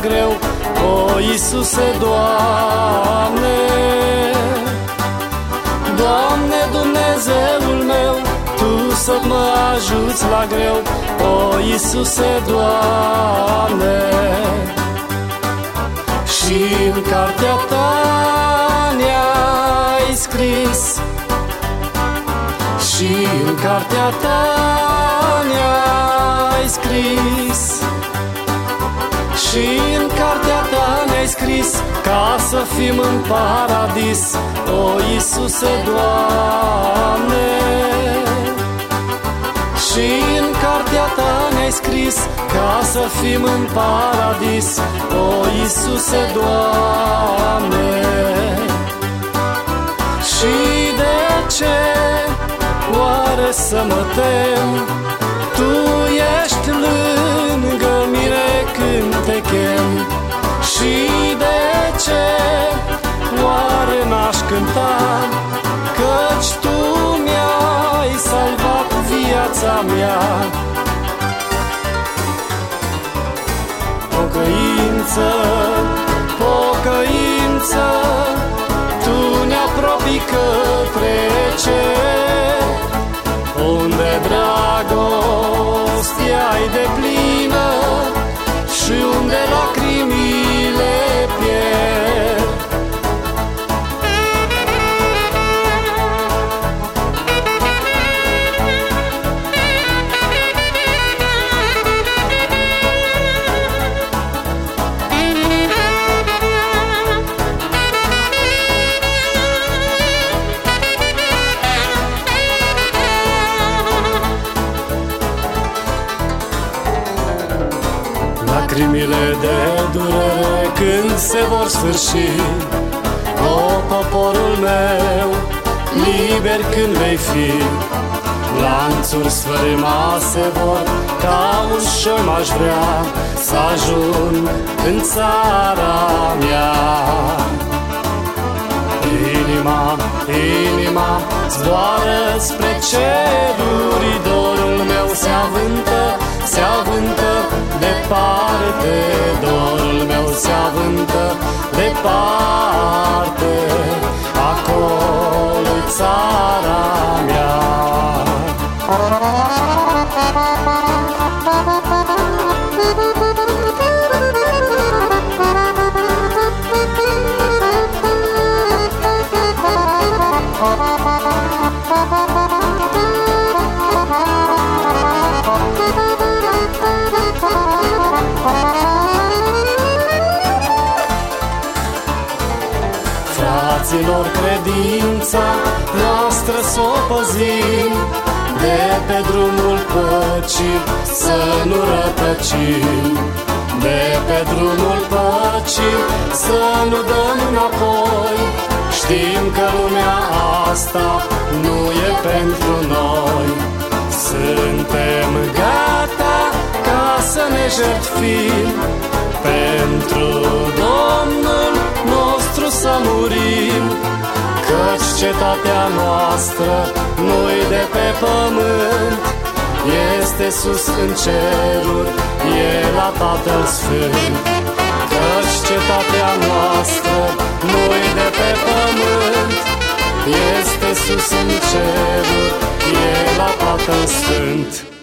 greu, o Iisuse, Doamne. Doamne, Dumnezeul meu, Tu să mă ajuți la greu, o Iisuse, Doamne. Și în cartea Ta ne-ai scris, și în cartea Ta ne-ai scris, și în cartea Ta ne-ai scris ca să fim în paradis, o Iisuse, Doamne. Și în cartea Ta ne-ai scris ca să fim în paradis, o Iisuse, Doamne. Și de ce oare să mă tem? Tu ești lângă mine când te chem. Și de ce oare n-aș cânta? Căci Tu mi-ai salvat viața mea. Pocăință, pocăință, Tu ne-apropii către cer, unde dragostea-i deplină și unde lacrimile pierd. Lacrimile de durere când se vor sfârși, o, poporul meu, liber când vei fi. Lanțuri sfărâmase vor, ca un șoim aș vrea să ajung în țara mea. Inima, inima zboară spre ceruri, dorul meu se avântă, se avântă departe, dorul meu se avântă departe, acolo-i țara mea. Fraților, credința noastră s-o păzim, de pe drumul păcii să nu rătăcim, de pe drumul păcii să nu dăm înapoi. Știm că lumea asta nu e pentru noi, suntem gata ca să ne jertfim, pentru Domnul nostru să murim. Căci cetatea noastră nu-i de pe pământ, este sus în ceruri, e la Tatăl Sfânt. Căci cetatea noastră nu-i de pe pământ, este sus în ceruri, e la Tatăl Sfânt.